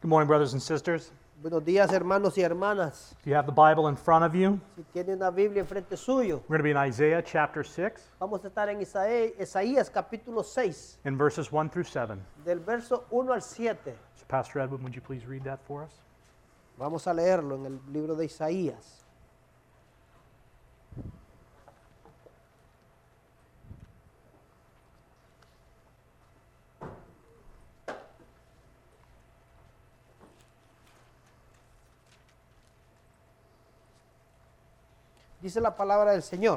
Good morning, brothers and sisters. Buenos días, hermanos y hermanas. If you have the Bible in front of you, Si tiene una Biblia enfrente suyo, we're going to be in Isaiah chapter 6 vamos a estar en Isaías capítulo 6, in verses 1 through 7. del verso 1 al 7. So Pastor Edwin, would you please read that for us? Vamos a leerlo en el libro de Isaías. Dice la palabra del Señor.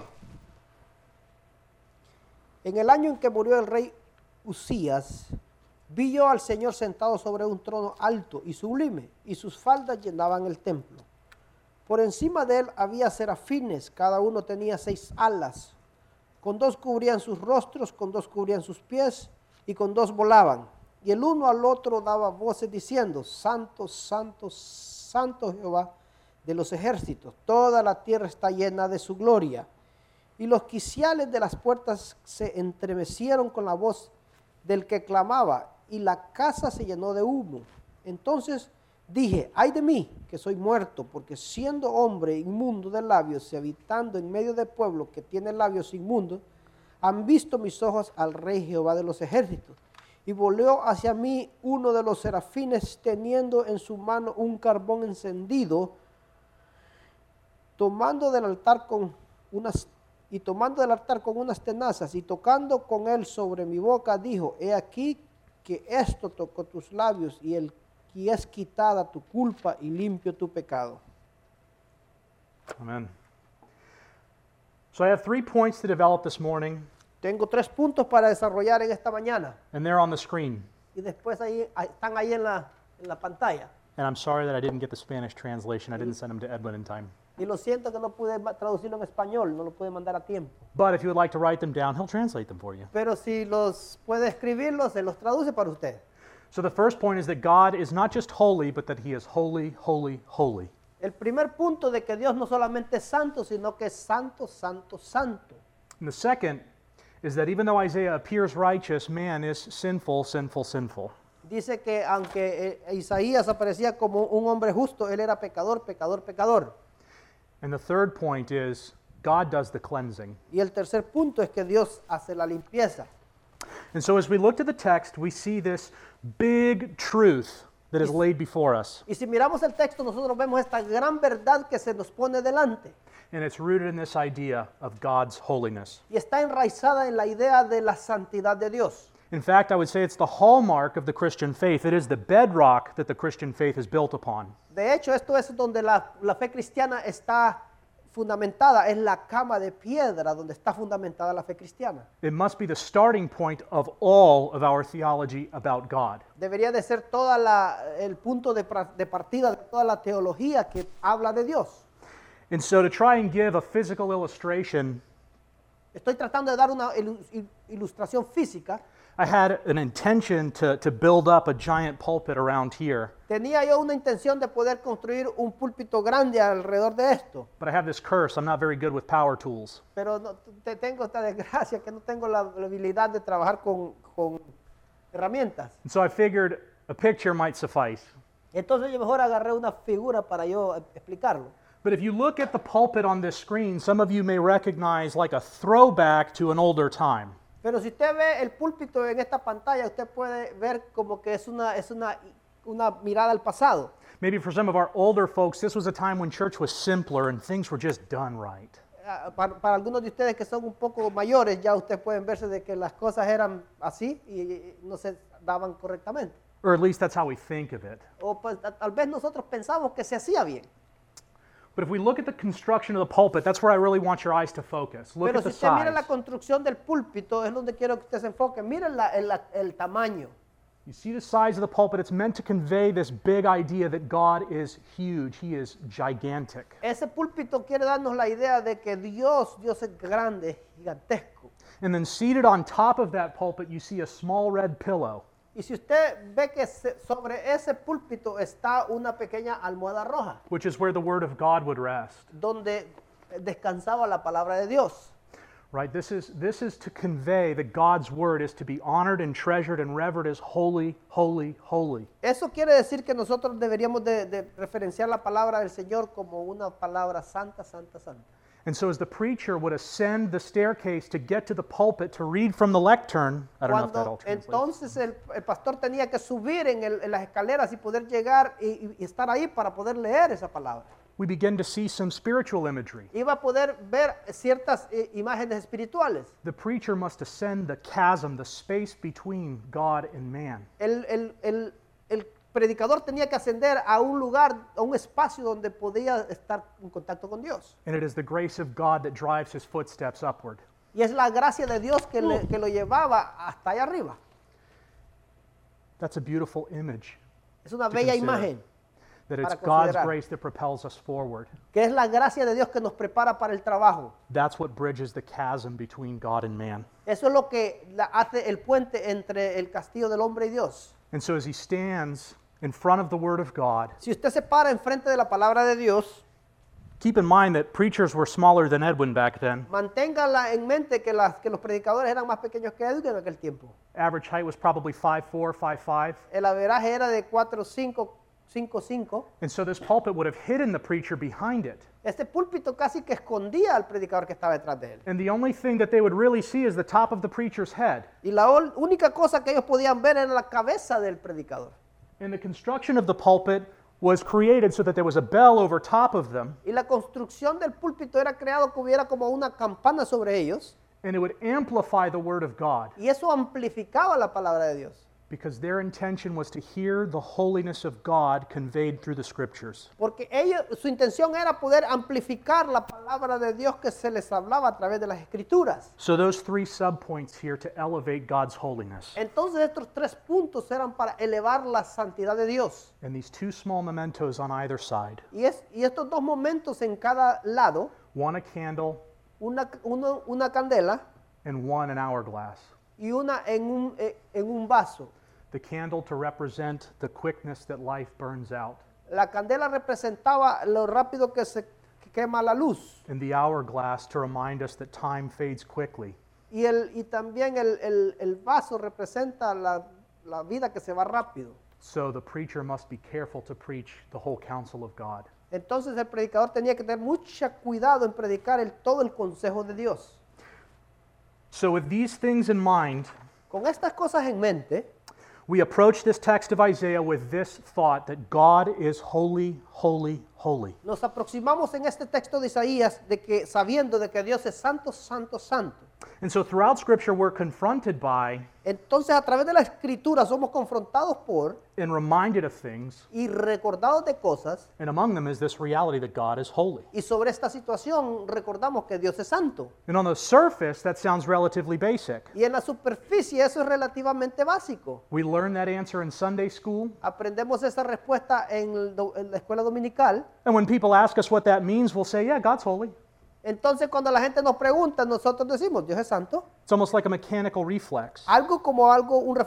En el año en que murió el rey Usías, vi yo al Señor sentado sobre un trono alto y sublime, y sus faldas llenaban el templo. Por encima de él había serafines, cada uno tenía 6 alas. Con 2 cubrían sus rostros, con 2 cubrían sus pies, y con 2 volaban. Y el uno al otro daba voces diciendo: Santo, Santo, Santo Jehová de los ejércitos, toda la tierra está llena de su gloria. Y los quiciales de las puertas se entremecieron con la voz del que clamaba, y la casa se llenó de humo. Entonces dije: ay de mí, que soy muerto, porque siendo hombre inmundo de labios y habitando en medio de pueblo que tiene labios inmundos, han visto mis ojos al Rey Jehová de los ejércitos. Y volvió hacia mí uno de los serafines, teniendo en su mano un carbón encendido, tomando del altar con unas tenazas, y tocando con él sobre mi boca, dijo: he aquí que esto tocó tus labios, y es quitada tu culpa y limpio tu pecado. Amen. So I have 3 points to develop this morning, Tengo 3 puntos para desarrollar en esta mañana, and they're on the screen. y después están ahí en la pantalla. And I'm sorry that I didn't get the Spanish translation. I didn't send them to Edwin in time. Y lo siento que no pude traducirlo en español, no lo pude mandar a tiempo. But if you would like to write them down, he'll translate them for you. Pero si los puede escribirlos, se los traduce para usted. So the first point is that God is not just holy, but that he is holy, holy, holy. El primer punto de que Dios no solamente es santo, sino que es santo, santo, santo. And the second is that even though Isaiah appears righteous, man is sinful, sinful, sinful. Dice que aunque Isaías aparecía como un hombre justo, él era pecador, pecador, pecador. And the third point is God does the cleansing. Y el tercer punto es que Dios hace la limpieza. And so as we look to the text, we see this big truth that is laid before us. Y si miramos el texto, nosotros vemos esta gran verdad que se nos pone delante. And it's rooted in this idea of God's holiness. Y está enraizada en la idea de la santidad de Dios. In fact, I would say it's the hallmark of the Christian faith. It is the bedrock that the Christian faith is built upon. De hecho, esto es donde la fe cristiana está fundamentada, es la cama de piedra donde está fundamentada la fe cristiana. It must be the starting point of all of our theology about God. Debería de ser el punto de partida de toda la teología que habla de Dios. And so to try and give a physical illustration, Estoy tratando de dar una ilustración física. I had an intention to build up a giant pulpit around here. Tenía yo una intención de poder construir un púlpito grande alrededor de esto, But I have this curse. I'm not very good with power tools. pero tengo esta desgracia que no tengo la habilidad de trabajar con herramientas. And so I figured a picture might suffice. Entonces yo mejor agarré una figura para yo explicarlo. But if you look at the pulpit on this screen, some of you may recognize like a throwback to an older time. Pero si usted ve el púlpito en esta pantalla, usted puede ver como que es una mirada al pasado. Maybe for some of our older folks, this was a time when church was simpler and things were just done right. Para algunos de ustedes que son un poco mayores, ya ustedes pueden verse de que las cosas eran así y no se daban correctamente. Or at least that's how we think of it. O pues tal vez nosotros pensamos que se hacía bien. But if we look at the construction of the pulpit, that's where I really want your eyes to focus. Look Pero at si the usted mira la size. construcción del púlpito, es donde quiero que usted se enfoque. Mira el tamaño. You see the size of the pulpit? It's meant to convey this big idea that God is huge. He is gigantic. Ese púlpito quiere darnos la idea de que Dios es grande, es gigantesco. And then seated on top of that pulpit, you see a small red pillow. Y si usted ve que sobre ese púlpito está una pequeña almohada roja, Which is where the Word of God would rest. donde descansaba la palabra de Dios. right? This is to convey that God's word is to be honored and treasured and revered as holy, holy, holy. Eso quiere decir que nosotros deberíamos de referenciar la palabra del Señor como una palabra santa, santa, santa. And so as the preacher would ascend the staircase to get to the pulpit to read from the lectern, I don't know if that all Cuando translates. entonces el pastor tenía que subir en las escaleras y poder llegar y estar ahí para poder leer esa palabra. We begin to see some spiritual imagery. Iba a poder ver ciertas imágenes espirituales. The preacher must ascend the chasm, the space between God and man. El predicador tenía que ascender a un lugar, a un espacio donde podía estar en contacto con Dios. And it is the grace of God that drives his footsteps upward. Y es la gracia de Dios que lo llevaba hasta allá arriba. That's a beautiful image. Es una To bella consider. imagen, That it's Para God's considerar. grace that propels us forward. que es la gracia de Dios que nos prepara para el trabajo. That's what bridges the chasm between God and man. Eso es lo que hace el puente entre el castillo del hombre y Dios. And so as he stands in front of the Word of God, Si usted se para enfrente de la palabra de Dios, keep in mind that preachers were smaller than Edwin back then. manténgala en mente que los predicadores eran más pequeños que Edwin en aquel tiempo. Average height was probably 5'4", 5'5". El averaje era de 4'5", 5'5". And so this pulpit would have hidden the preacher behind it. Este púlpito casi que escondía al predicador que estaba detrás de él. And the only thing that they would really see is the top of the preacher's head. Y la única cosa que ellos podían ver era la cabeza del predicador. And the construction of the pulpit was created so that there was a bell over top of them, Y la construcción del púlpito era creado que hubiera como una campana sobre ellos. and it would amplify the Word of God, Y eso amplificaba la palabra de Dios. because their intention was to hear the holiness of God conveyed through the Scriptures. Porque su intención era poder amplificar la palabra de Dios que se les hablaba a través de las escrituras. So those three subpoints here to elevate God's holiness. Entonces estos 3 puntos eran para elevar la santidad de Dios. And these two small mementos on either side, Y estos 2 momentos en cada lado, one a candle una candela and one an hourglass. y una en un vaso. The candle to represent the quickness that life burns out, La candela representaba lo rápido que se quema la luz. and the hourglass to remind us that time fades quickly. Y también el vaso representa la vida que se va rápido. So the preacher must be careful to preach the whole counsel of God. Entonces el predicador tenía que tener mucho cuidado en predicar todo el consejo de Dios. So with these things in mind, Con estas cosas en mente, we approach this text of Isaiah with this thought that God is holy, holy, holy. nos aproximamos en este texto de Isaías sabiendo de que Dios es santo, santo, santo. And so throughout Scripture, we're confronted by Entonces a través de la escritura somos confrontados por and reminded of things, y recordados de cosas, and among them is this reality that God is holy. y sobre esta situación recordamos que Dios es santo. And on the surface, that sounds relatively basic. Y en la superficie eso es relativamente básico. We learn that answer in Sunday school, Aprendemos esa respuesta en la escuela dominical. and when people ask us what that means, we'll say, yeah, God's holy. Entonces cuando la gente nos pregunta, nosotros decimos, Dios es santo. It's almost like a mechanical reflex. Un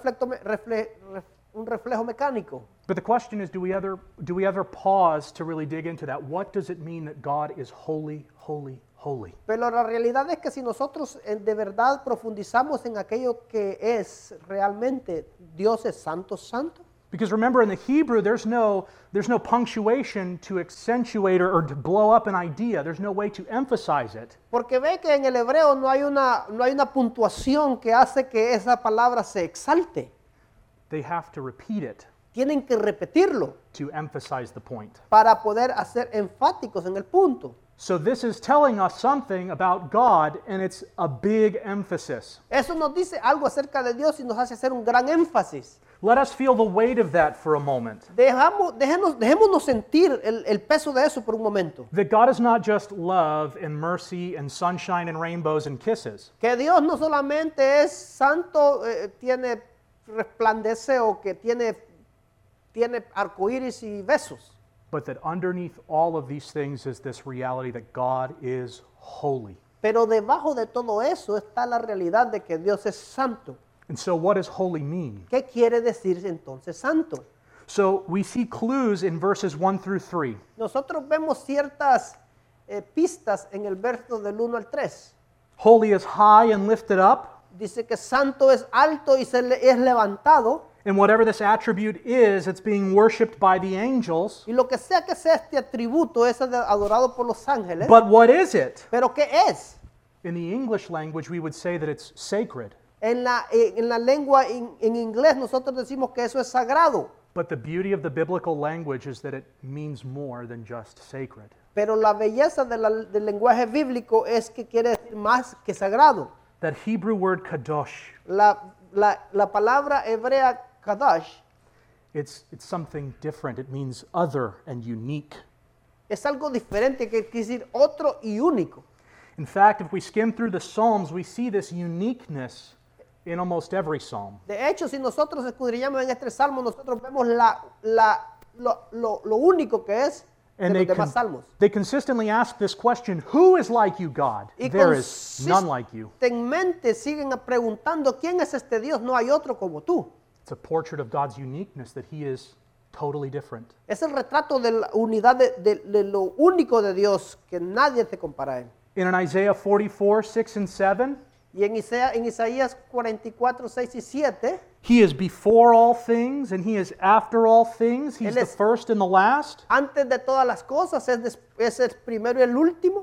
reflejo mecánico. But the question is, do we ever pause to really dig into that? What does it mean that God is holy, holy, holy? Pero la realidad es que si nosotros de verdad profundizamos en aquello que es realmente Dios es santo, santo. Because remember, in the Hebrew, there's no punctuation to accentuate or to blow up an idea. There's no way to emphasize it. Porque ve que en el hebreo no hay una puntuación que hace que esa palabra se exalte. They have to repeat it Tienen que repetirlo to emphasize the point. para poder hacer enfáticos en el punto. So this is telling us something about God, and it's a big emphasis. Eso nos dice algo acerca de Dios y nos hace hacer un gran énfasis. Let us feel the weight of that for a moment. Dejémonos sentir el peso de eso por un momento. That God is not just love and mercy and sunshine and rainbows and kisses. Que Dios no solamente es santo, resplandece o que tiene arcoíris y besos. But that underneath all of these things is this reality that God is holy. Pero debajo de todo eso está la realidad de que Dios es santo. And so what does holy mean? ¿Qué quiere decir entonces santo? So we see clues in verses 1 through 3. Nosotros vemos ciertas pistas en el verso del 1 al 3. Holy is high and lifted up. Dice que santo es alto y es levantado. And whatever this attribute is, it's being worshipped by the angels. Y lo que sea este atributo es adorado por los ángeles. But what is it? ¿Pero qué es? In the English language, we would say that it's sacred. En la lengua en inglés nosotros decimos que eso es sagrado. But the beauty of the biblical language is that it means more than just sacred. Pero la belleza del lenguaje bíblico es que quiere decir más que sagrado. That Hebrew word kadosh, La palabra hebrea kadosh it's something different. It means other and unique. es algo diferente, que quiere decir otro y único. In fact, if we skim through the Psalms, we see this uniqueness in almost every psalm. De hecho, si nosotros escudriñamos en este salmo, nosotros vemos lo único que es de los demás salmos. They consistently ask this question, who is like you, God? Y There is none like you. consistentemente siguen preguntando, ¿quién es este Dios? No hay otro como tú. It's a portrait of God's uniqueness, that he is totally different. Es el retrato de la unidad de lo único de Dios, que nadie se compara a él. In Isaiah 44, 6 and 7, Y en Isaías 44, 6 y 7, he is before all things and he is after all things. He's Él the es- first and the last. antes de todas las cosas, es el primero y el último.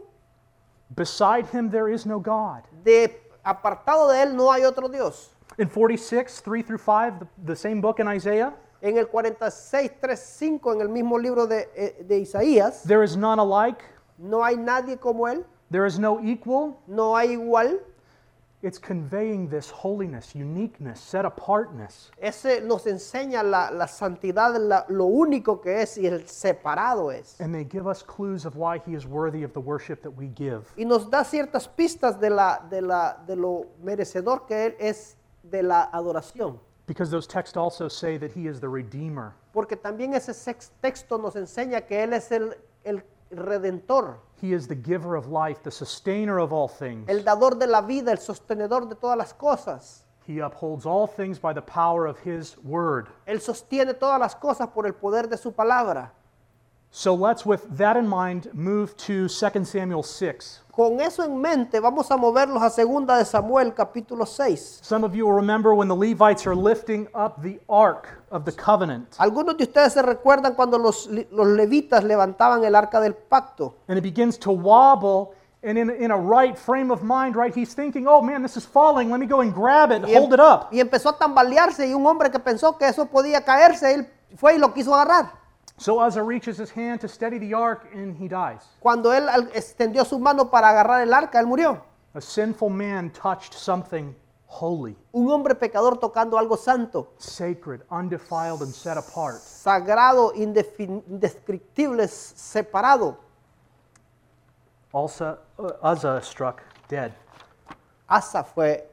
Beside him there is no God. Apartado de él no hay otro Dios. In 46, 3 through 5, the same book in Isaiah, En el 46, 3, 5, en el mismo libro de Isaías, there is none alike, no hay nadie como él, there is no equal. no hay igual. It's conveying this holiness, uniqueness, set apartness. Ese nos enseña la santidad, lo único que es y el separado es. And they give us clues of why he is worthy of the worship that we give. Y nos da ciertas pistas de lo merecedor que él es de la adoración. Because those texts also say that he is the Redeemer. Porque también ese texto nos enseña que él es el redentor, He is the giver of life, the sustainer of all things. el dador de la vida, el sostenedor de todas las cosas. He upholds all things by the power of his word. Él sostiene todas las cosas por el poder de su palabra. So let's, with that in mind, move to 2 Samuel 6. Con eso en mente, vamos a moverlos a 2 de Samuel, capítulo 6. Some of you will remember when the Levites are lifting up the ark of the covenant. Algunos de ustedes se recuerdan cuando los levitas levantaban el arca del pacto. And it begins to wobble, and in a right frame of mind, right, he's thinking, oh man, this is falling, let me go and grab it and hold it up. Y empezó a tambalearse, y un hombre que pensó que eso podía caerse, él fue y lo quiso agarrar. So Uzzah reaches his hand to steady the ark, and he dies. Cuando él extendió su mano para agarrar el arca, él murió. A sinful man touched something holy, Un hombre pecador tocando algo santo, sacred, undefiled, and set apart. sagrado, indescriptible, separado. Also, Uzzah struck dead. Asa fue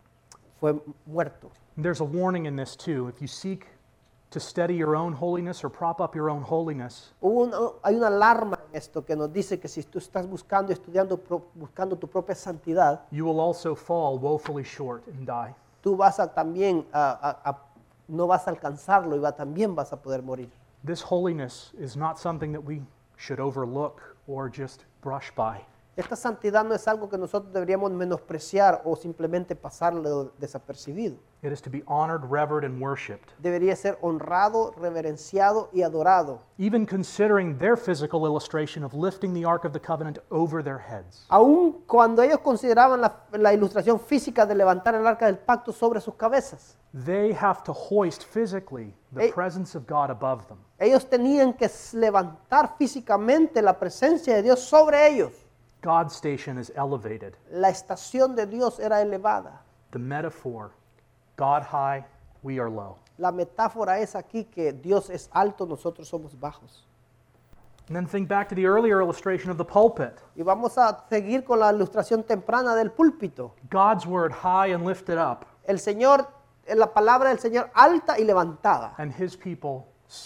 muerto. And there's a warning in this too. If you seek to steady your own holiness or prop up your own holiness, Hay una alarma en esto que nos dice que si tú estás buscando, buscando tu propia santidad, you will also fall woefully short and die. tú vas a también, no vas a alcanzarlo y también vas a poder morir. This holiness is not something that we should overlook or just brush by. Esta santidad no es algo que nosotros deberíamos menospreciar o simplemente pasarlo desapercibido. It is to be honored, revered, and worshipped. Debería ser honrado, reverenciado y adorado. Even considering their physical illustration of lifting the Ark of the Covenant over their heads. Aun cuando ellos consideraban la ilustración física de levantar el arca del pacto sobre sus cabezas, They have to hoist physically the presence of God above them. ellos tenían que levantar físicamente la presencia de Dios sobre ellos. God's station is elevated. La estación de Dios era elevada. The metaphor, God high, we are low. La metáfora es aquí que Dios es alto, nosotros somos bajos. And then think back to the earlier illustration of the pulpit. Y vamos a seguir con la ilustración temprana del púlpito. God's word high and lifted up, El Señor, la palabra del Señor alta y levantada. and his people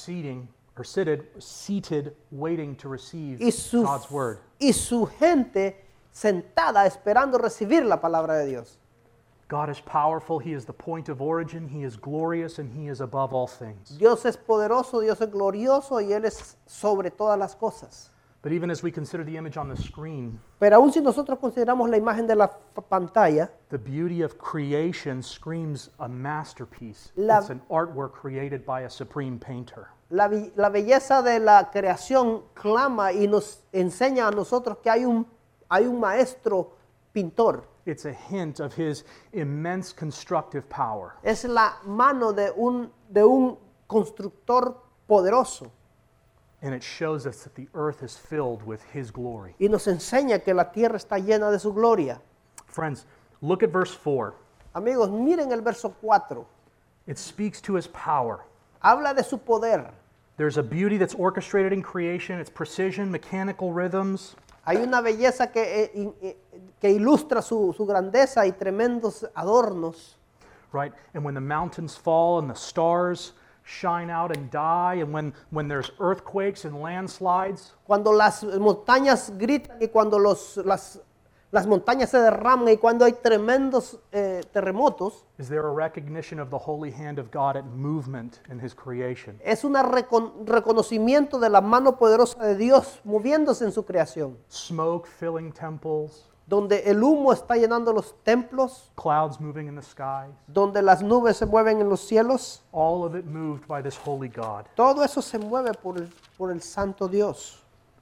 seated, waiting to receive Y God's word. su gente sentada esperando recibir la palabra de Dios. God is powerful, he is the point of origin, he is glorious, and he is above all things. Dios es poderoso, Dios es glorioso y Él es sobre todas las cosas. But even as we consider the image on the screen, Pero aún si nosotros consideramos la imagen de la pantalla, the beauty of creation screams a masterpiece. La- It's an artwork created by a supreme painter. la belleza de la creación clama y nos enseña a nosotros que hay un maestro pintor. It's a hint of his immense constructive power. Es la mano de un constructor poderoso And it shows us that the earth is filled with his glory. y nos enseña que la tierra está llena de su gloria. Friends, look at verse 4. Amigos, miren el verso 4. It speaks to his power. Habla de su poder. There's a beauty that's orchestrated in creation, it's precision, mechanical rhythms. Hay una belleza que ilustra su grandeza y tremendos adornos. Right? And when the mountains fall and the stars shine out and die, and when there's earthquakes and landslides, Cuando las montañas gritan y cuando las montañas se derraman y cuando hay tremendos terremotos, is there a recognition of the holy hand of God at movement in his creation? es un reconocimiento de la mano poderosa de Dios moviéndose en su creación, Smoke filling temples, donde el humo está llenando los templos, clouds moving in the skies, donde las nubes se mueven en los cielos. all of it moved by this holy God. Todo eso se mueve por el santo Dios.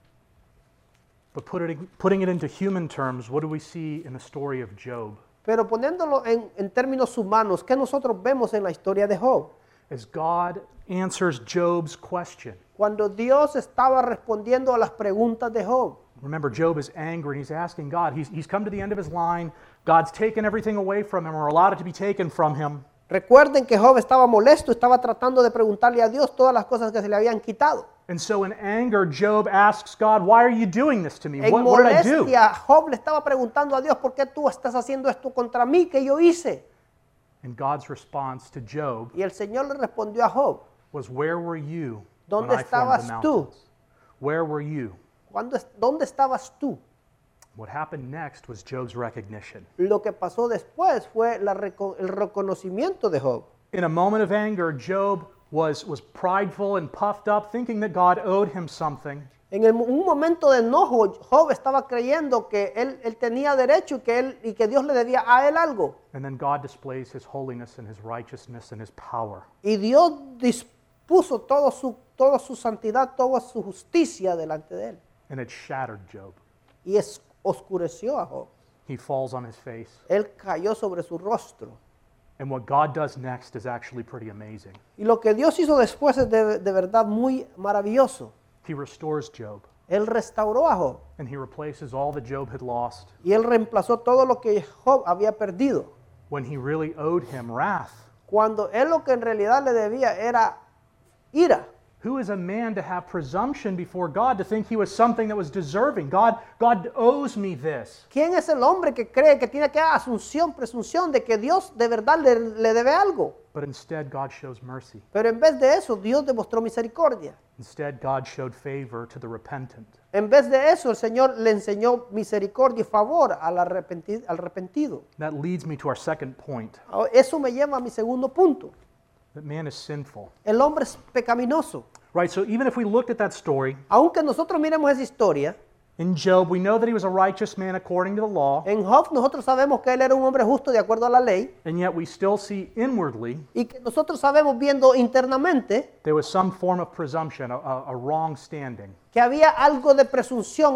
But putting it into human terms, what do we see in the story of Job? Pero poniéndolo en términos humanos, ¿qué nosotros vemos en la historia de Job? As God answers Job's question. Cuando Dios estaba respondiendo a las preguntas de Job. Remember, Job is angry and he's asking God. He's come to the end of his line. God's taken everything away from him or allowed it to be taken from him. Recuerden que Job estaba molesto, estaba tratando de preguntarle a Dios todas las cosas que se le habían quitado. And so in anger, Job asks God, why are you doing this to me? En What did I do? molestia, Job le estaba preguntando a Dios, ¿por qué tú estás haciendo esto contra mí? ¿Qué yo hice? And God's response to Job Y el Señor le respondió a Job, was, where were you when ¿dónde I formed the estabas tú? mountains? Where were you? ¿Dónde estabas tú? What happened next was Job's recognition. Lo que pasó después fue el reconocimiento de Job. In a moment of anger, Job was prideful and puffed up, thinking that God owed him something. En un momento de enojo, Job estaba creyendo que él tenía derecho y que Dios le debía a él algo. And then God displays his holiness and his righteousness and his power. Y Dios dispuso toda su santidad, toda su justicia delante de él. And it shattered Job. Y oscureció a Job. He falls on his face. Él cayó sobre su rostro. And what God does next is actually pretty amazing. Y lo que Dios hizo después es de verdad muy maravilloso. He restores Job, Él restauró a Job. and he replaces all that Job had lost Y él reemplazó todo lo que Job había perdido. when he really owed him wrath. Cuando él lo que en realidad le debía era ira. Who is a man to have presumption before God to think he was something that was deserving? God owes me this. ¿Quién es el hombre que cree que tiene que presunción de que Dios de verdad le debe algo? But instead, God shows mercy. Pero en vez de eso, Dios demostró misericordia. Instead, God showed favor to the repentant. En vez de eso, el Señor le enseñó misericordia y favor al arrepentido. That leads me to our second point, Eso me lleva a mi segundo punto. that man is sinful. El hombre es pecaminoso. Right, so even if we looked at that story, Aunque nosotros miremos esa historia, in Job, we know that he was a righteous man according to the law, en Job nosotros sabemos que él era un hombre justo de acuerdo a la ley and yet we still see inwardly y que nosotros sabemos viendo internamente there was some form of presumption, a wrong standing. que había algo de presunción,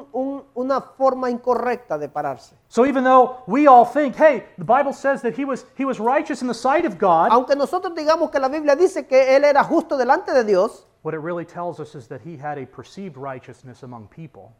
una forma incorrecta de pararse. So even though we all think, hey, the Bible says that he was righteous in the sight of God, Aunque nosotros digamos que la Biblia dice que él era justo delante de Dios, what it really tells us is that he had a perceived righteousness among people.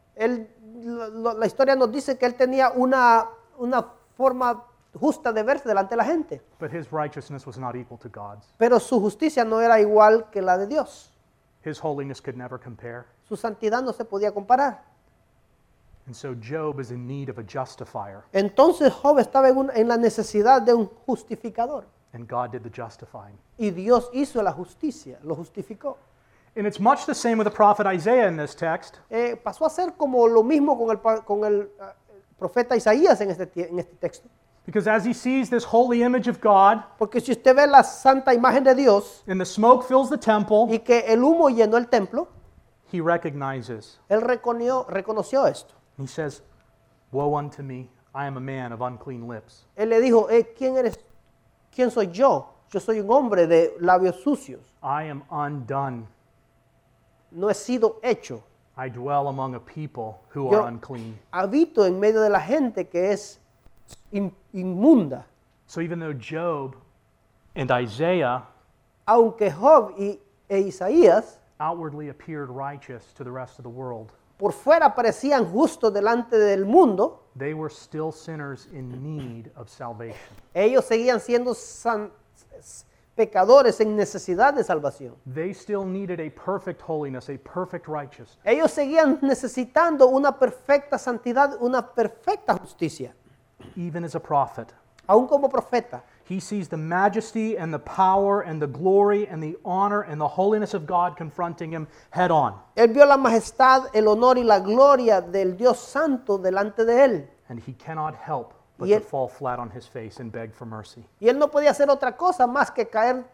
la historia nos dice que él tenía una forma justa de verse delante de la gente, But his righteousness was not equal to God's. pero su justicia no era igual que la de Dios. His holiness could never compare. Su santidad no se podía comparar. And so Job is in need of a justifier, Entonces Job estaba en la necesidad de un justificador. and God did the justifying. Y Dios hizo la justicia, lo justificó. And it's much the same with the prophet Isaiah in this text. Pasó a ser como lo mismo con el profeta Isaías en este texto. Because as he sees this holy image of God, Porque si usted ve la santa imagen de Dios and the smoke fills the temple, y que el humo llenó el templo, he recognizes. Él reconoció esto. He says, "Woe unto me, I am a man of unclean lips." Él le dijo, ¿quién eres? ¿Quién soy yo? Yo soy un hombre de labios sucios. I am undone. No he sido hecho. I dwell among a people who Yo are unclean. habito en medio de la gente que es inmunda. So even though Job and Isaiah Aunque Job e Isaías outwardly appeared righteous to the rest of the world, por fuera parecían justos delante del mundo, they were still sinners in need of salvation. ellos seguían siendo pecadores en necesidad de salvación. They still needed a perfect holiness, a perfect righteousness. Ellos seguían necesitando una perfecta santidad, una perfecta justicia. Even as a prophet, Aún como profeta, he sees the majesty and the power and the glory and the honor and the holiness of God confronting him head on. él vio la majestad, el honor y la gloria del Dios Santo delante de él. And he cannot help but Y to él- fall flat on his face and beg for mercy. Y él no podía hacer otra cosa más que caer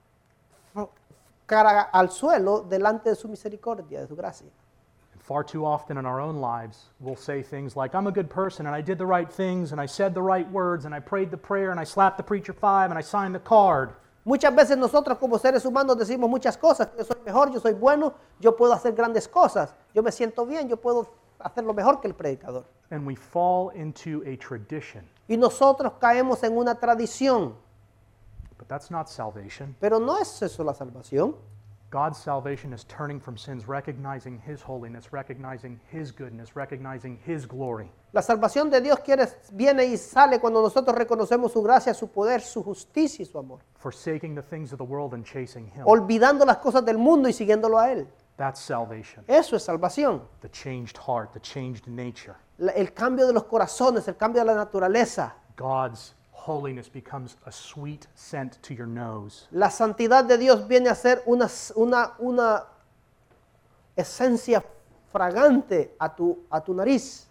cara al suelo delante de su misericordia, de su gracia. Far too often in our own lives, we'll say things like, I'm a good person and I did the right things and I said the right words and I prayed the prayer and I slapped the preacher 5 and I signed the card. Muchas veces nosotros como seres humanos decimos muchas cosas. Yo soy mejor, yo soy bueno, yo puedo hacer grandes cosas. Yo me siento bien, yo puedo hacerlo mejor que el predicador. And we fall into a tradition. Y nosotros caemos en una tradición. But that's not salvation. Pero no es eso la salvación. God's salvation is turning from sins, recognizing His holiness, recognizing His goodness, recognizing His glory. La salvación de Dios viene y sale cuando nosotros reconocemos su gracia, su poder, su justicia y su amor. Forsaking the things of the world and chasing Him. Olvidando las cosas del mundo y siguiéndolo a Él. That's salvation. Eso es salvación. The changed heart, the changed nature. El cambio de los corazones, el cambio de la naturaleza. God's holiness becomes a sweet scent to your nose. La santidad de Dios viene a ser una esencia fragante a tu nariz.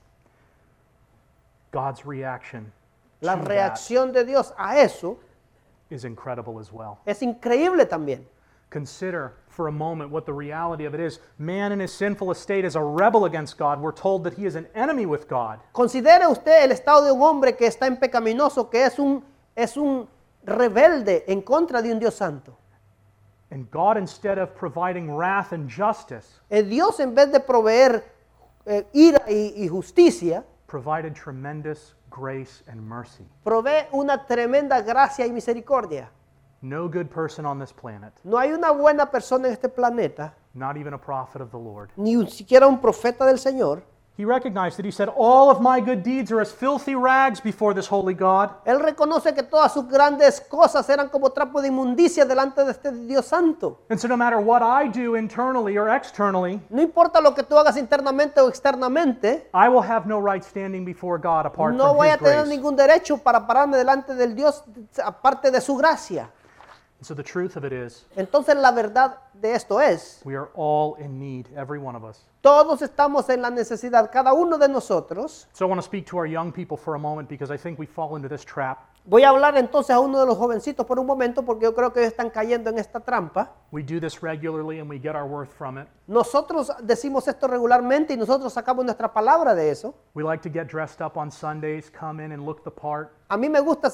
God's reaction La to that reacción de Dios a eso is incredible as well. es increíble también. Consider for a moment what the reality of it is. Man in his sinful estate is a rebel against God. We're told that he is an enemy with God. Considere usted el estado de un hombre que está en pecaminoso, que es un rebelde en contra de un Dios santo. And God, instead of providing wrath and justice, El Dios, en vez de proveer ira y justicia, provided tremendous grace and mercy. provee una tremenda gracia y misericordia. No good person on this planet, No hay una buena persona en este planeta, not even a prophet of the Lord. ni siquiera un profeta del Señor. He recognized that. He said, all of my good deeds are as filthy rags before this holy God. Él reconoce que todas sus grandes cosas eran como trapo de inmundicia delante de este Dios santo. And so no matter what I do internally or externally, No importa lo que tú hagas internamente o externamente, I will have no right standing before God apart no from voy His a tener grace. ningún derecho para pararme delante del Dios aparte de su gracia. So the truth of it is, Entonces la verdad de esto es, we are all in need, every one of us. todos estamos en la necesidad, cada uno de nosotros. So I want to speak to our young people for a moment because I think we fall into this trap. Voy a hablar entonces a uno de los jovencitos por un momento porque yo creo que ellos están cayendo en esta trampa. We do this regularly and we get our worth from it. Nosotros decimos esto regularmente y nosotros sacamos nuestra palabra de eso. We like to get dressed up on Sundays, come in and look the part. A mí nos gusta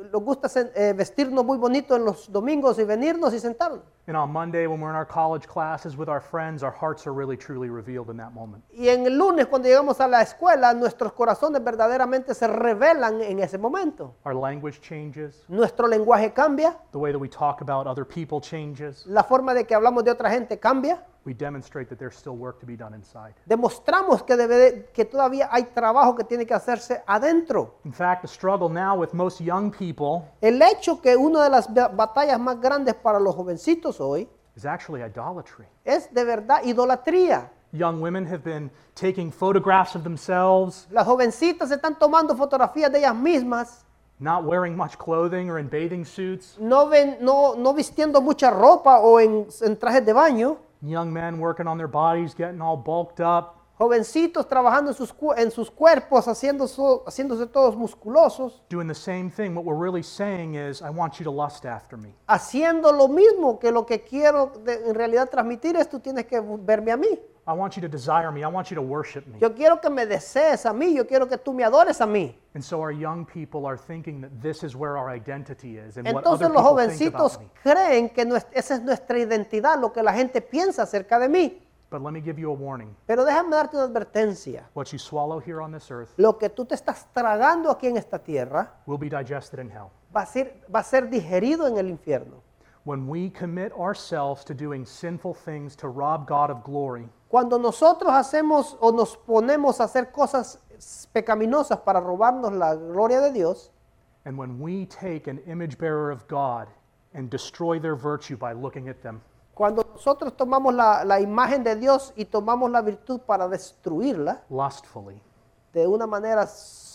vestirnos muy bonito en los domingos y venirnos y sentarnos. And on Monday, when we're in our college classes with our friends, our hearts are really truly revealed in that moment. Y en el lunes cuando llegamos a la escuela, nuestros corazones verdaderamente se revelan en ese momento. Our language changes. Nuestro lenguaje cambia, The way that we talk about other people changes. la forma de que hablamos de otra gente cambia. We demonstrate that there's still work to be done inside. Demostramos que todavía hay trabajo que tiene que hacerse adentro. In fact, the struggle now with most young people El hecho que una de las batallas más grandes para los jovencitos hoy is actually idolatry. es de verdad idolatría. Young women have been taking photographs of themselves, Las jovencitas están tomando fotografías de ellas mismas, not wearing much clothing or in bathing suits. no vistiendo mucha ropa o en trajes de baño. Young men working on their bodies, getting all bulked up. Jovencitos trabajando en sus cuerpos, haciéndose todos musculosos, Doing the same thing. What we're really saying is, I want you to lust after me. haciendo lo mismo que lo que quiero en realidad transmitir es tú tienes que verme a mí. I want you to desire me. I want you to worship me. Yo quiero que me desees a mí. Yo quiero que tú me adores a mí. And so our young people are thinking that this is where our identity is and what Entonces other los people think jovencitos about me. creen que esa es nuestra identidad, lo que la gente piensa acerca de mí. But let me give you a warning. Pero déjame darte una advertencia. What you swallow here on this earth Lo que tú te estás tragando aquí en esta tierra will be digested in hell. va a ser digerido en el infierno. When we commit ourselves to doing sinful things to rob God of glory, Cuando nosotros hacemos o nos ponemos a hacer cosas pecaminosas para robarnos la gloria de Dios, and when we take an image bearer of God and destroy their virtue by looking at them, cuando nosotros tomamos la imagen de Dios y tomamos la virtud para destruirla lustfully, de una manera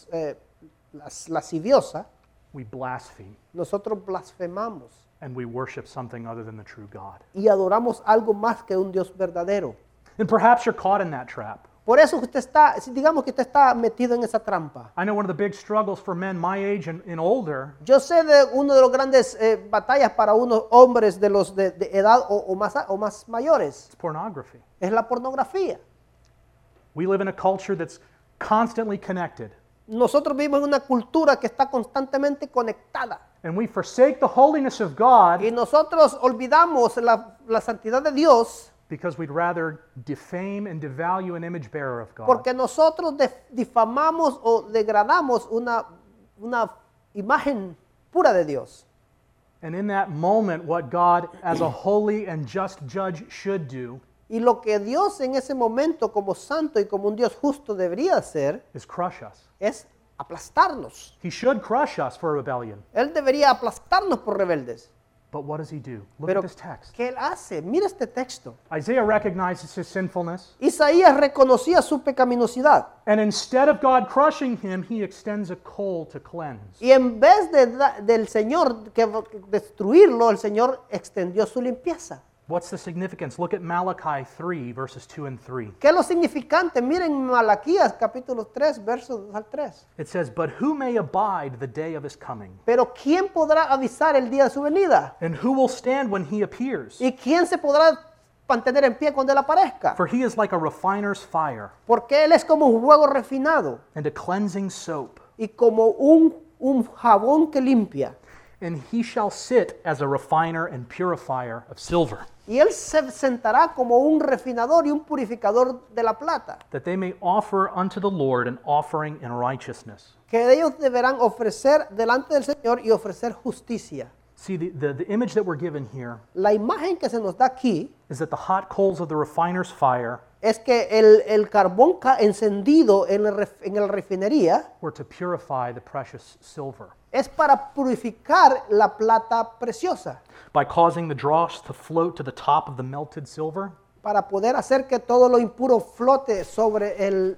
lasciviosa, we blaspheme nosotros blasfemamos and we worship something other than the true God. y adoramos algo más que un Dios verdadero. And perhaps you're caught in that trap. Por eso usted está, digamos que usted está metido en esa trampa. I know one of the big struggles for men my age and older Yo sé de uno de los grandes batallas para unos hombres de los de edad o más mayores. is pornography. Es la pornografía. We live in a culture that's constantly connected, Nosotros vivimos en una cultura que está constantemente conectada. and we forsake the holiness of God Y nosotros olvidamos la santidad de Dios because we'd rather defame and devalue an image bearer of God porque nosotros difamamos o degradamos una imagen pura de Dios. And in that moment, what God, as a holy and just judge, should do Y lo que Dios en ese momento como santo y como un Dios justo debería hacer is crush us. es aplastarnos. He should crush us for rebellion. Él debería aplastarnos por rebeldes. But what does he do? Look Pero at this text. ¿qué él hace? Mira este texto. Isaiah recognizes his sinfulness, Isaías reconocía su pecaminosidad. and instead of God crushing him, he extends a coal to cleanse. Y en vez del Señor que destruirlo, el Señor extendió su limpieza. What's the significance? Look at Malachi 3, verses 2 and 3. ¿Qué es lo significante? Miren Malaquías capítulo 3, versos 2 al 3. It says, "But who may abide the day of his coming? Pero ¿quién podrá avisar el día de su venida? And who will stand when he appears? ¿Y quién se podrá mantener en pie cuando él aparezca? For he is like a refiner's fire Porque él es como un fuego refinado and a cleansing soap. y como un jabón que limpia. And he shall sit as a refiner and purifier of silver, Y él se sentará como un refinador y un purificador de la plata, that they may offer unto the Lord an offering in righteousness." que ellos deberán ofrecer delante del Señor y ofrecer justicia. See, the image that we're given here La imagen que se nos da aquí is that the hot coals of the refiner's fire es que el carbón encendido en la refinería were to purify the precious silver es para purificar la plata preciosa, by causing the dross to float to the top of the melted silver. para poder hacer que todo lo impuro flote sobre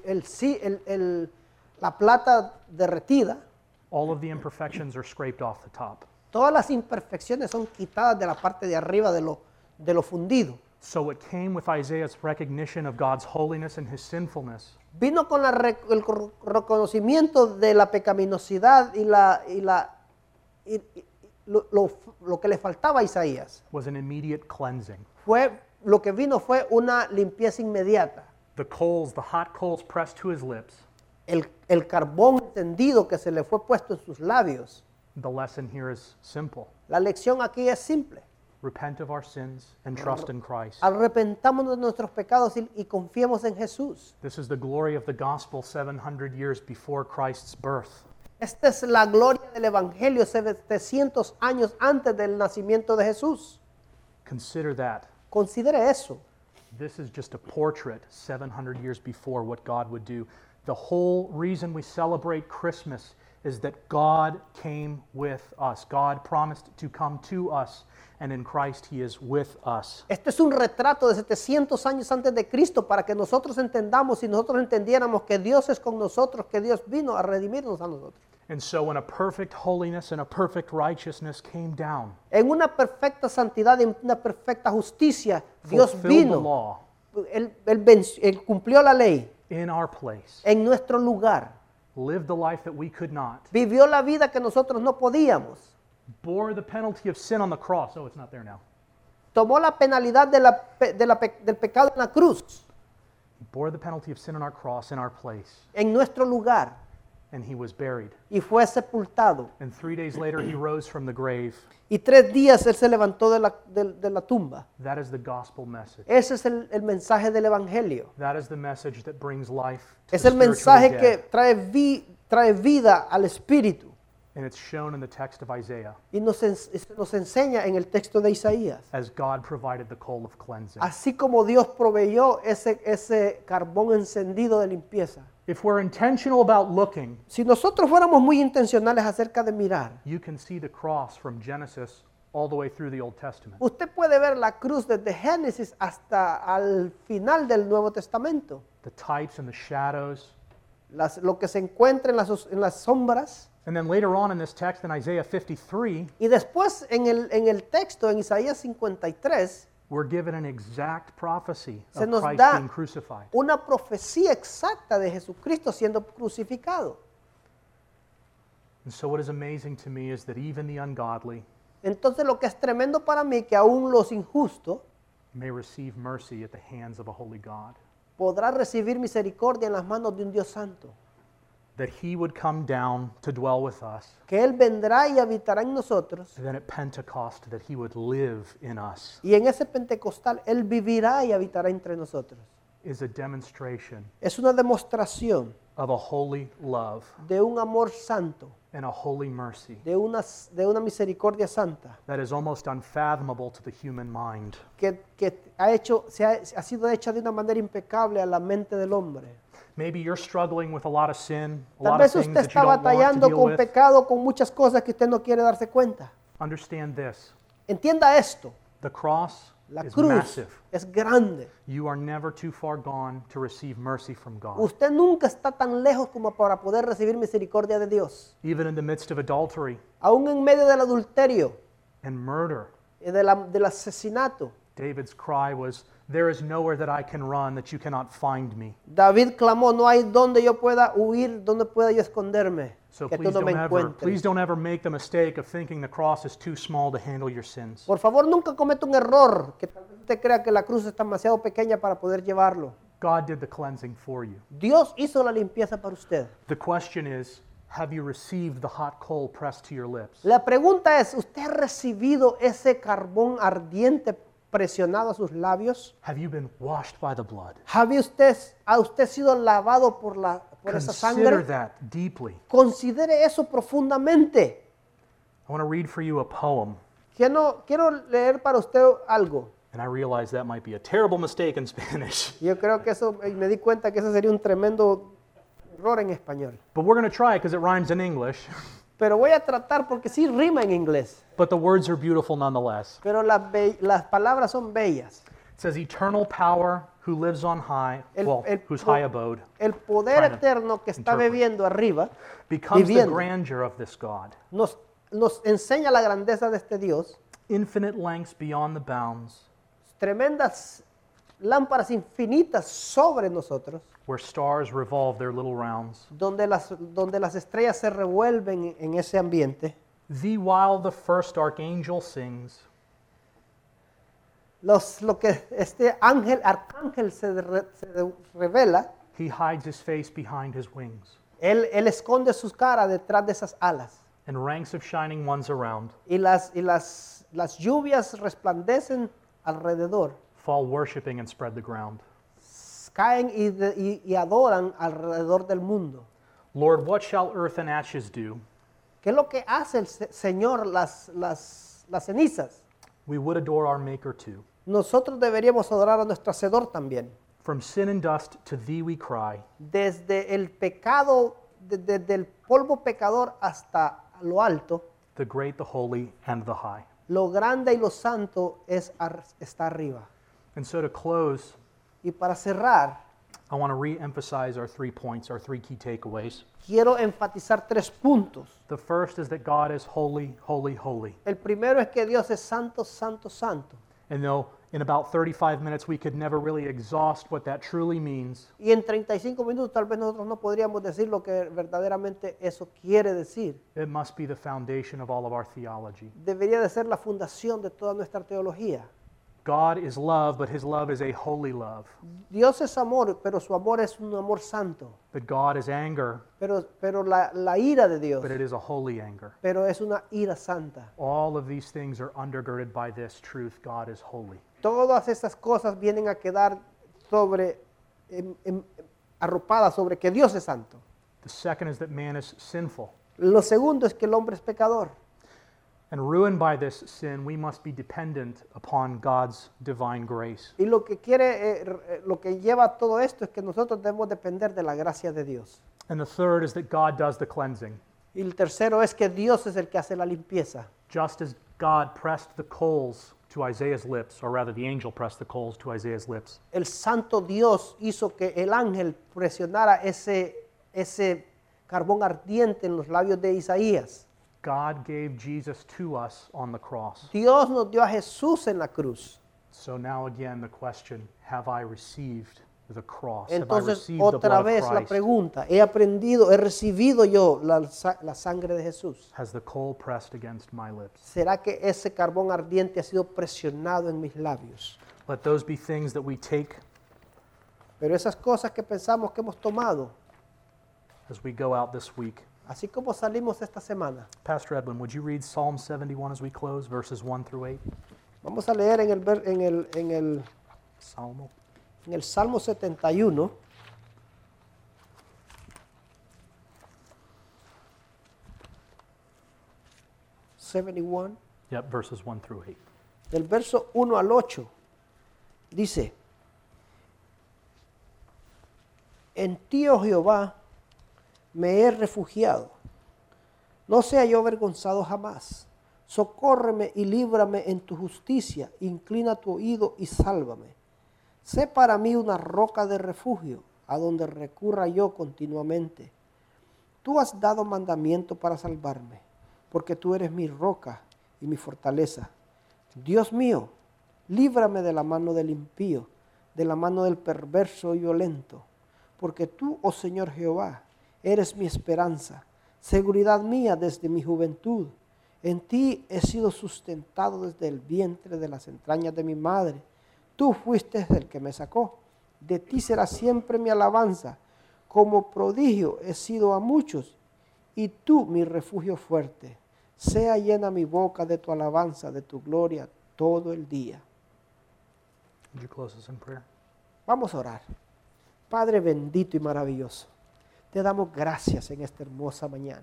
la plata derretida. All of the imperfections are scraped off the top. Todas las imperfecciones son quitadas de la parte de arriba de lo fundido. So it came with Isaiah's recognition of God's holiness and his sinfulness, Vino con el reconocimiento de la pecaminosidad y lo que le faltaba a Isaías. was an immediate cleansing. Lo que vino fue una limpieza inmediata. The coals, the hot coals pressed to his lips. El carbón encendido que se le fue puesto en sus labios. The lesson here is simple. La lección aquí es simple. Repent of our sins and trust in Christ. Arrepentámonos de nuestros pecados y confiemos en Jesús. This is the glory of the gospel 700 years before Christ's birth. Esta es la gloria del Evangelio 700 años antes del nacimiento de Jesús. Consider that. Considere eso. This is just a portrait 700 years before what God would do. The whole reason we celebrate Christmas is that God came with us. God promised to come to us, and in Christ He is with us. Este es un retrato de 700 años antes de Cristo para que nosotros entendamos y nosotros entendiéramos que Dios es con nosotros, que Dios vino a redimirnos a nosotros. And so when a perfect holiness and a perfect righteousness came down, En una perfecta santidad y en una perfecta justicia, Dios fulfilled the vino. law Él cumplió la ley in our place, en nuestro lugar. lived the life that we could not, Vivió la vida que nosotros no podíamos. bore the penalty of sin on the cross. Oh, it's not there now. Tomó la penalidad del pecado en la cruz. He bore the penalty of sin on our cross in our place, en nuestro lugar and he was buried. y fue sepultado. And 3 days later, he rose from the grave. Y 3 días él se levantó de la tumba. That is the gospel message. Ese es el mensaje del Evangelio. That is the message that brings life to Es the el spiritually mensaje que dead. trae vida al espíritu. And it's shown in the text of Isaiah Y nos enseña en el texto de Isaías. as God provided the coal of cleansing. Así como Dios proveyó ese carbón encendido de limpieza. If we're intentional about looking, Si nosotros fuéramos muy intencionales acerca de mirar, you can see the cross from Genesis all the way through the Old Testament. usted puede ver la cruz desde Génesis hasta al final del Nuevo Testamento. The types and the shadows. Lo que se encuentra en las sombras. And then later on in this text in Isaiah 53, Y después en el texto, en Isaías 53, we're given an exact prophecy se of nos Christ da being crucified. una profecía exacta de Jesucristo siendo crucificado. And so what is amazing to me is that even the ungodly Entonces lo que es tremendo para mí que aún los injustos may receive mercy at the hands of a holy God. podrán recibir misericordia en las manos de un Dios santo. That he would come down to dwell with us. Que Él vendrá y habitará en nosotros. And then at Pentecost that he would live in us Y en ese Pentecostal Él vivirá y habitará entre nosotros. is a demonstration Es una demostración of a holy love de un amor santo, and a holy mercy de una misericordia santa that is almost unfathomable to the human mind. que ha sido hecha de una manera impecable a la mente del hombre. Maybe you're struggling with a lot of sin, a Tal lot of vez things usted that you está don't want to batallando deal con with. pecado, con muchas cosas que usted no quiere darse cuenta. Understand this. Entienda esto, The cross la is cruz massive. es grande. You are never too far gone to receive mercy from God. Usted nunca está tan lejos como para poder recibir misericordia de Dios. Even in the midst of adultery Aún en medio del adulterio and murder, y del asesinato, David's cry was, "There is nowhere that I can run that you cannot find me." David clamó, no hay donde yo pueda huir, donde pueda yo esconderme, So que tú no me please encuentres. don't ever make the mistake of thinking the cross is too small to handle your sins. Por favor, nunca cometa un error, que tal vez usted crea que la cruz es demasiado pequeña para poder llevarlo. God did the cleansing for you. Dios hizo la limpieza para usted. The question is, have you received the hot coal pressed to your lips? La pregunta es, ¿usted ha recibido ese carbón ardiente presionado a sus labios? Have you been washed by the blood? ¿Ha usted sido lavado por esa Consider sangre? that deeply. Considere eso profundamente. I want to read for you a poem, Quiero leer para usted algo. and I realize that might be a terrible mistake in Spanish, Yo creo que me di cuenta que eso sería un tremendo error en español. but we're going to try it because it rhymes in English. Pero voy a tratar porque sí rima en inglés. But the words are beautiful nonetheless. Pero las palabras son bellas. It says, "Eternal power who lives on high, whose high abode, El poder Trying to eterno que está interpret. bebiendo arriba becomes the Viviendo. grandeur of this God. nos enseña la grandeza de este Dios. Infinite lengths beyond the bounds, Tremendas lámparas infinitas sobre nosotros, where stars revolve their little rounds. donde las estrellas se revuelven en ese ambiente. Thee while the first archangel sings, Lo que este arcángel se revela, he hides his face behind his wings, él esconde su cara detrás de esas alas. and ranks of shining ones around Y las lluvias resplandecen alrededor, fall worshiping and spread the ground. caen y adoran alrededor del mundo. Lord, what shall earth and ashes do? ¿Qué es lo que hace el Señor las cenizas? We would adore our Maker too. Nosotros deberíamos adorar a nuestro Hacedor también. From sin and dust to thee we cry. Desde el pecado, desde el polvo pecador hasta lo alto, The great, the holy, and the high. lo grande y lo santo está arriba. And so to close, Y para cerrar, I want to re-emphasize our 3 points, our 3 key takeaways. quiero enfatizar 3 puntos. The first is that God is holy, holy, holy. El primero es que Dios es santo, santo, santo. And though in about 35 minutes we could never really exhaust what that truly means, Y en 35 minutos tal vez nosotros no podríamos decir lo que verdaderamente eso quiere decir. it must be the foundation of all of our theology. Debería de ser la fundación de toda nuestra teología. God is love, but his love is a holy love. Dios es amor, pero su amor es un amor santo. That God is anger, Pero la ira de Dios, but it is a holy anger. pero es una ira santa. All of these things are undergirded by this truth: God is holy. Todas estas cosas vienen a quedar arropadas sobre que Dios es santo. The second is that man is sinful. Lo segundo es que el hombre es pecador. And ruined by this sin, we must be dependent upon God's divine grace. Y lo que lleva a todo esto es que nosotros debemos depender de la gracia de Dios. And the third is that God does the cleansing. Y el tercero es que Dios es el que hace la limpieza. Just as God pressed the coals to Isaiah's lips, or rather the angel pressed the coals to Isaiah's lips. El santo Dios hizo que el ángel presionara ese carbón ardiente en los labios de Isaías. God gave Jesus to us on the cross. Dios nos dio a Jesús en la cruz. So now again the question, have I received the cross? Have I Entonces received the otra blood vez of la Christ? pregunta, he recibido yo la sangre de Jesús. Has the coal pressed against my lips? ¿Será que ese carbón ardiente ha sido presionado en mis labios? Let those be things that we take Pero esas cosas que pensamos que hemos tomado, as we go out this week. así como salimos esta semana. Pastor Edwin, would you read Psalm 71 as we close, verses 1 through 8? Vamos a leer en Salmo. el Salmo 71. Yep, verses 1 through 8. Del verso 1 al 8, dice: En ti, oh Jehová, me he refugiado. No sea yo avergonzado jamás. Socórreme y líbrame en tu justicia. Inclina tu oído y sálvame. Sé para mí una roca de refugio, a donde recurra yo continuamente. Tú has dado mandamiento para salvarme, porque tú eres mi roca y mi fortaleza. Dios mío, líbrame de la mano del impío, de la mano del perverso y violento, porque tú, oh Señor Jehová, eres mi esperanza, seguridad mía desde mi juventud. En ti he sido sustentado desde el vientre de las entrañas de mi madre. Tú fuiste el que me sacó. De ti será siempre mi alabanza. Como prodigio he sido a muchos, y tú mi refugio fuerte. Sea llena mi boca de tu alabanza, de tu gloria todo el día. Would you close us in prayer? Vamos a orar. Padre bendito y maravilloso, te damos gracias en esta hermosa mañana.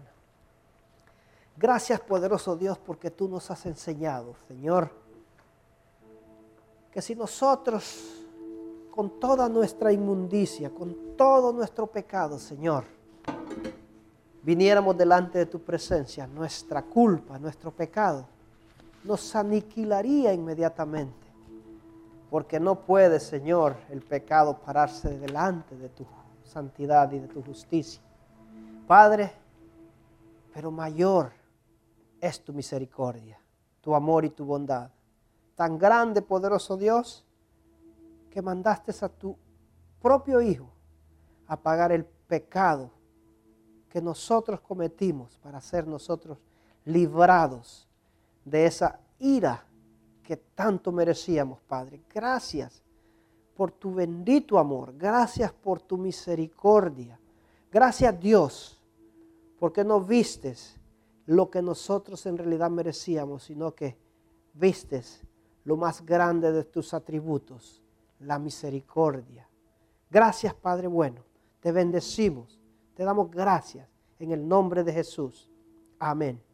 Gracias, poderoso Dios, porque tú nos has enseñado, Señor, que si nosotros, con toda nuestra inmundicia, con todo nuestro pecado, Señor, viniéramos delante de tu presencia, nuestra culpa, nuestro pecado, nos aniquilaría inmediatamente. Porque no puede, Señor, el pecado pararse delante de tu santidad y de tu justicia. Padre, pero mayor es tu misericordia, tu amor y tu bondad. Tan grande, poderoso Dios, que mandaste a tu propio Hijo a pagar el pecado que nosotros cometimos para ser nosotros librados de esa ira que tanto merecíamos, Padre. Gracias por tu bendito amor. Gracias por tu misericordia. Gracias, Dios, porque no vistes lo que nosotros en realidad merecíamos, sino que vistes lo más grande de tus atributos, la misericordia. Gracias, Padre bueno. Te bendecimos. Te damos gracias en el nombre de Jesús. Amén.